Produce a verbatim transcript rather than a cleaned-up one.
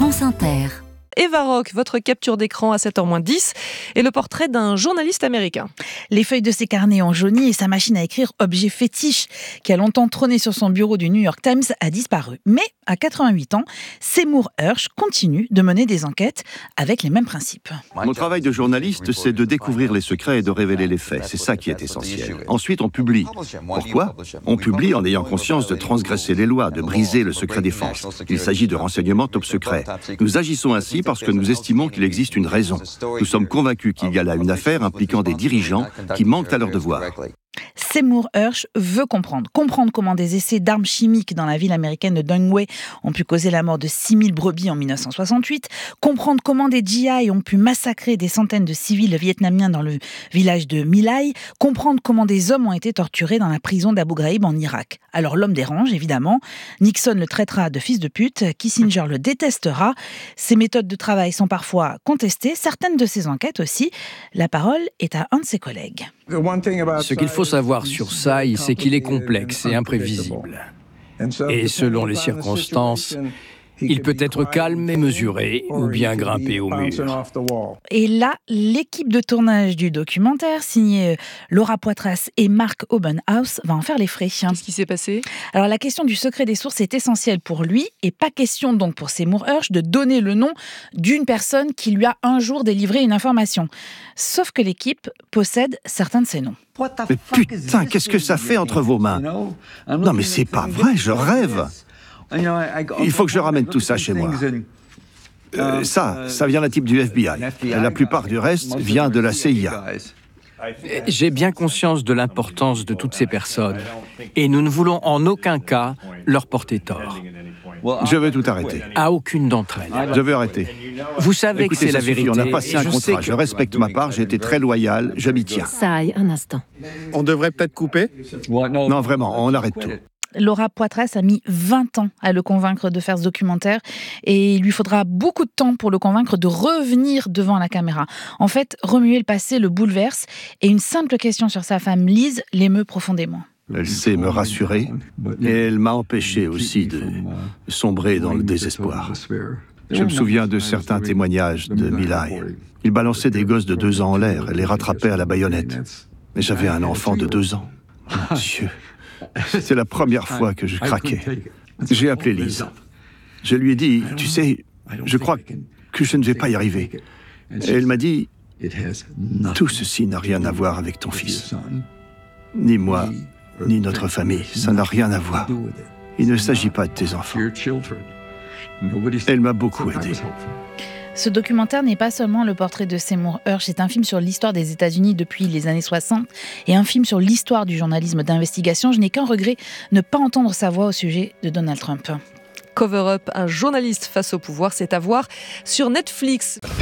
France Inter. Eva Rock, votre capture d'écran à sept heures moins dix et le portrait d'un journaliste américain. Les feuilles de ses carnets ont jauni et sa machine à écrire, objet fétiche, qui a longtemps trôné sur son bureau du New York Times, a disparu. Mais à quatre-vingt-huit ans, Seymour Hersh continue de mener des enquêtes avec les mêmes principes. Mon travail de journaliste, c'est de découvrir les secrets et de révéler les faits. C'est ça qui est essentiel. Ensuite, on publie. Pourquoi ? On publie en ayant conscience de transgresser les lois, de briser le secret défense. Il s'agit de renseignements top secrets. Nous agissons ainsi parce que nous estimons qu'il existe une raison. Nous sommes convaincus qu'il y a là une affaire impliquant des dirigeants qui manquent à leur devoir. Seymour Hersh veut comprendre. Comprendre comment des essais d'armes chimiques dans la ville américaine de Dongwei ont pu causer la mort de six mille brebis en dix-neuf cent soixante-huit. Comprendre comment des G I ont pu massacrer des centaines de civils vietnamiens dans le village de My Lai. Comprendre comment des hommes ont été torturés dans la prison d'Abu Ghraib en Irak. Alors l'homme dérange, évidemment. Nixon le traitera de fils de pute. Kissinger le détestera. Ses méthodes de travail sont parfois contestées. Certaines de ses enquêtes aussi. La parole est à un de ses collègues. Ce qu'il faut savoir sur Tsai, c'est qu'il est complexe et imprévisible. Et selon les circonstances, il peut être calme et mesuré, ou bien grimper au mur. Et là, l'équipe de tournage du documentaire, signée Laura Poitras et Mark Obenhaus, va en faire les frais. Qu'est-ce qui s'est passé ? Alors la question du secret des sources est essentielle pour lui, et pas question donc pour Seymour Hersh de donner le nom d'une personne qui lui a un jour délivré une information. Sauf que l'équipe possède certains de ces noms. Mais putain, qu'est-ce que ça fait entre vos mains ? Non mais c'est pas vrai, je rêve. Il faut que je ramène tout ça chez moi. Euh, ça, ça vient d'un type du F B I. La plupart du reste vient de la C I A. J'ai bien conscience de l'importance de toutes ces personnes, et nous ne voulons en aucun cas leur porter tort. Je vais tout arrêter. À aucune d'entre elles. Je veux arrêter. Vous savez Écoutez, que c'est la suffit, vérité. On a passé un je contrat, que... je respecte ma part, j'ai été très loyal, je m'y tiens. Tsai, un instant. On devrait peut-être couper ? Non, vraiment, on arrête tout. Laura Poitras a mis vingt ans à le convaincre de faire ce documentaire et il lui faudra beaucoup de temps pour le convaincre de revenir devant la caméra. En fait, remuer le passé le bouleverse et une simple question sur sa femme Liz l'émeut profondément. Elle sait me rassurer et elle m'a empêché aussi de sombrer dans le désespoir. Je me souviens de certains témoignages de My Lai. Il balançait des gosses de deux ans en l'air et les rattrapait à la baïonnette. Mais j'avais un enfant de deux ans. Mon Dieu. C'est la première fois que je craquais. J'ai appelé Liz. Je lui ai dit, tu sais, je crois que je ne vais pas y arriver. Et elle m'a dit, tout ceci n'a rien à voir avec ton fils. Ni moi, ni notre famille, ça n'a rien à voir. Il ne s'agit pas de tes enfants. Elle m'a beaucoup aidé. Ce documentaire n'est pas seulement le portrait de Seymour Hersh, c'est un film sur l'histoire des États-Unis depuis les années soixante et un film sur l'histoire du journalisme d'investigation. Je n'ai qu'un regret, ne pas entendre sa voix au sujet de Donald Trump. Cover Up, un journaliste face au pouvoir, c'est à voir sur Netflix.